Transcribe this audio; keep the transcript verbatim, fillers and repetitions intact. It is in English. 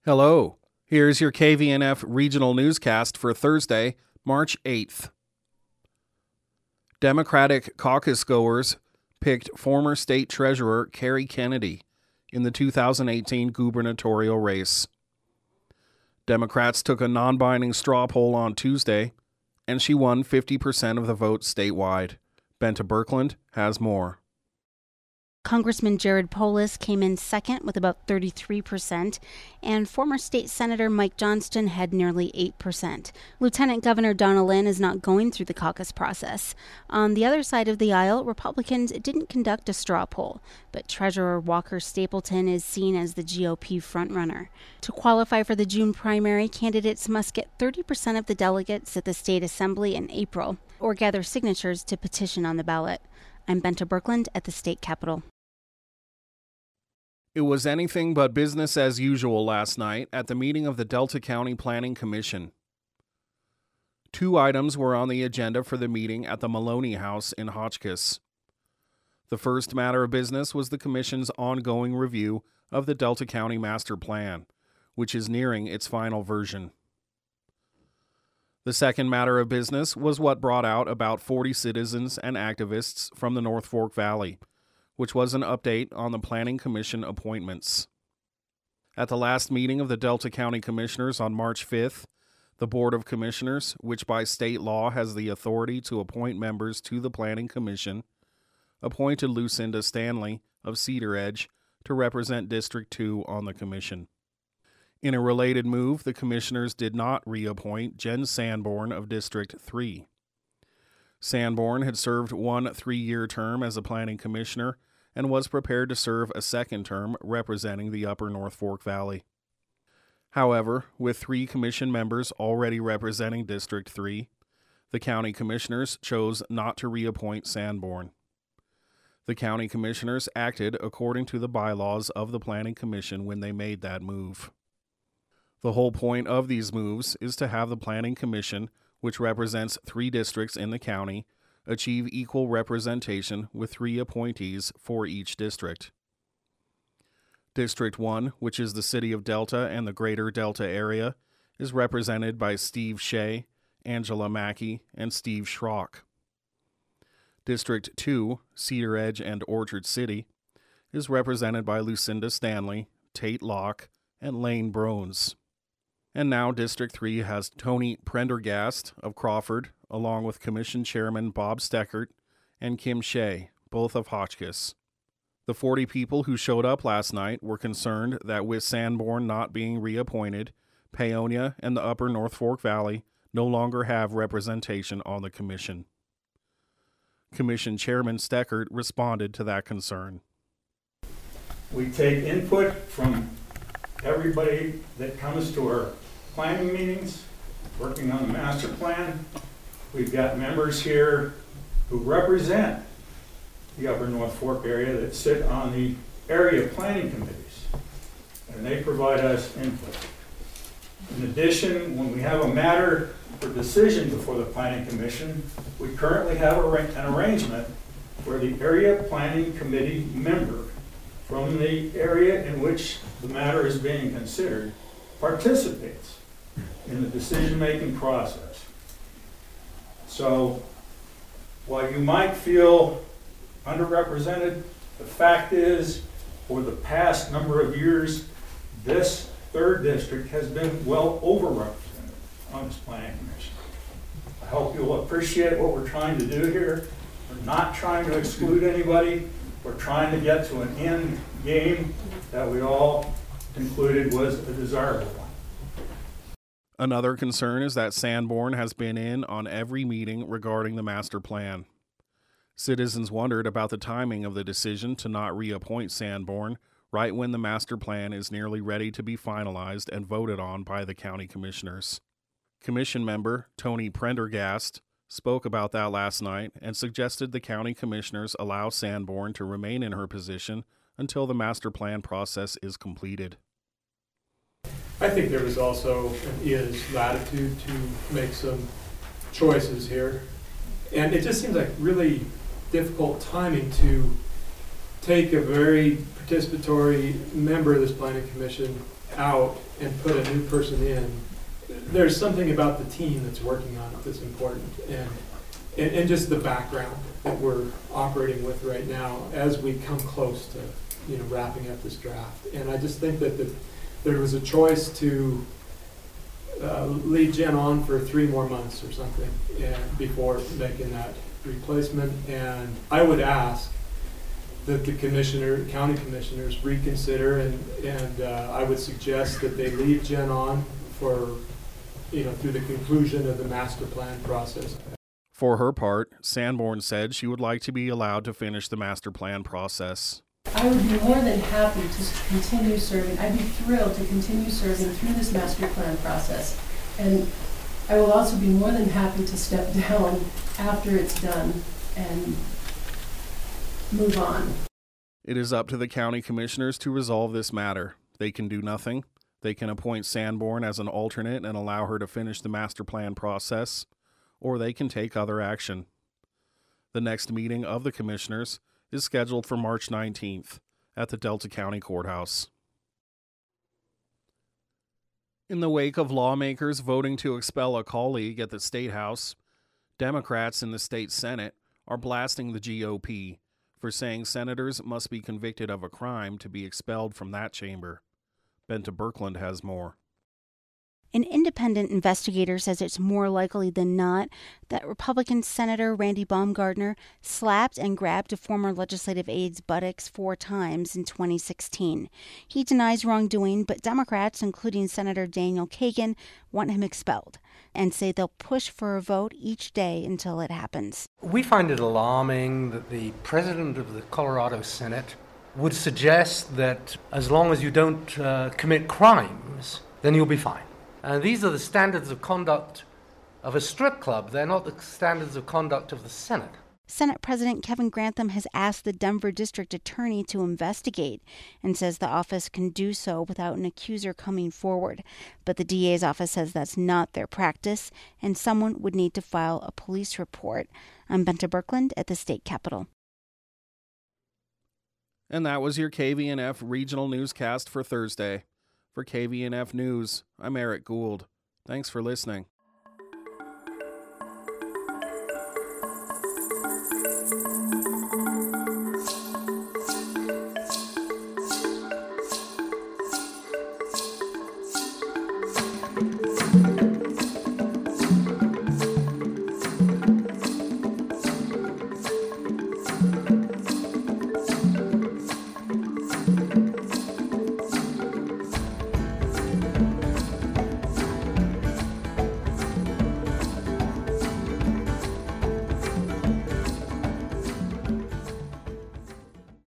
Hello, here's your K V N F regional newscast for Thursday, March eighth. Democratic caucus goers picked former state treasurer Kerry Kennedy in the two thousand eighteen gubernatorial race. Democrats took a non-binding straw poll on Tuesday, and she won fifty percent of the vote statewide. Benta Birkeland has more. Congressman Jared Polis came in second with about thirty-three percent, and former state senator Mike Johnston had nearly eight percent. Lieutenant Governor Donna Lynn is not going through the caucus process. On the other side of the aisle, Republicans didn't conduct a straw poll, but Treasurer Walker Stapleton is seen as the G O P frontrunner. To qualify for the June primary, candidates must get thirty percent of the delegates at the state assembly in April, or gather signatures to petition on the ballot. I'm Benta Birkeland at the state capitol. It was anything but business as usual last night at the meeting of the Delta County Planning Commission. Two items were on the agenda for the meeting at the Maloney House in Hotchkiss. The first matter of business was the Commission's ongoing review of the Delta County Master Plan, which is nearing its final version. The second matter of business was what brought out about forty citizens and activists from the North Fork Valley, which was an update on the Planning Commission appointments. At the last meeting of the Delta County Commissioners on March fifth, the Board of Commissioners, which by state law has the authority to appoint members to the Planning Commission, appointed Lucinda Stanley of Cedar Edge to represent District two on the commission. In a related move, the Commissioners did not reappoint Jen Sanborn of District three. Sanborn had served one three-year term as a planning commissioner and was prepared to serve a second term representing the upper North Fork Valley. However, with three commission members already representing District three, the county commissioners chose not to reappoint Sanborn. The county commissioners acted according to the bylaws of the Planning Commission when they made that move. The whole point of these moves is to have the Planning Commission, which represents three districts in the county, achieve equal representation with three appointees for each district. District one, which is the city of Delta and the greater Delta area, is represented by Steve Shea, Angela Mackey, and Steve Schrock. District two, Cedar Edge and Orchard City, is represented by Lucinda Stanley, Tate Locke, and Lane Brones. And now District three has Tony Prendergast of Crawford, along with Commission Chairman Bob Steckert and Kim Shea, both of Hotchkiss. The forty people who showed up last night were concerned that with Sanborn not being reappointed, Paonia and the upper North Fork Valley no longer have representation on the commission. Commission Chairman Steckert responded to that concern. We take input from everybody that comes to our planning meetings, working on the master plan. We've got members here who represent the upper North Fork area that sit on the area planning committees, and they provide us input. In addition, when we have a matter for decision before the Planning Commission, we currently have an arrangement where the area planning committee member from the area in which the matter is being considered participates in the decision-making process. So while you might feel underrepresented, the fact is, for the past number of years, this third district has been well overrepresented on this planning commission. I hope you'll appreciate what we're trying to do here. We're not trying to exclude anybody. We're trying to get to an end game that we all concluded was a desirable one. Another concern is that Sanborn has been in on every meeting regarding the master plan. Citizens wondered about the timing of the decision to not reappoint Sanborn right when the master plan is nearly ready to be finalized and voted on by the county commissioners. Commission member Tony Prendergast spoke about that last night and suggested the county commissioners allow Sanborn to remain in her position until the master plan process is completed. I think there was also and is latitude to make some choices here. And it just seems like really difficult timing to take a very participatory member of this planning commission out and put a new person in, there's something about the team that's working on it that's important, and, and and just the background that we're operating with right now as we come close to, you know, wrapping up this draft. And I just think that the, there was a choice to uh, lead Jen on for three more months or something and before making that replacement. And I would ask that the commissioner, county commissioners reconsider, and, and uh, I would suggest that they leave Jen on for, you know, through the conclusion of the master plan process. For her part, Sanborn said she would like to be allowed to finish the master plan process. I would be more than happy to continue serving. I'd be thrilled to continue serving through this master plan process. And I will also be more than happy to step down after it's done and move on. It is up to the county commissioners to resolve this matter. They can do nothing. They can appoint Sanborn as an alternate and allow her to finish the master plan process, or they can take other action. The next meeting of the commissioners is scheduled for March nineteenth at the Delta County Courthouse. In the wake of lawmakers voting to expel a colleague at the State House, Democrats in the state Senate are blasting the G O P for saying senators must be convicted of a crime to be expelled from that chamber. Benta Birkeland has more. An independent investigator says it's more likely than not that Republican Senator Randy Baumgardner slapped and grabbed a former legislative aide's buttocks four times in twenty sixteen. He denies wrongdoing, but Democrats, including Senator Daniel Kagan, want him expelled and say they'll push for a vote each day until it happens. We find it alarming that the president of the Colorado Senate would suggest that as long as you don't uh, commit crimes, then you'll be fine. And these are the standards of conduct of a strip club. They're not the standards of conduct of the Senate. Senate President Kevin Grantham has asked the Denver District Attorney to investigate and says the office can do so without an accuser coming forward. But the D A's office says that's not their practice, and someone would need to file a police report. I'm Benta Birkeland at the state capitol. And that was your K V N F regional newscast for Thursday. For K V N F News, I'm Eric Gould. Thanks for listening.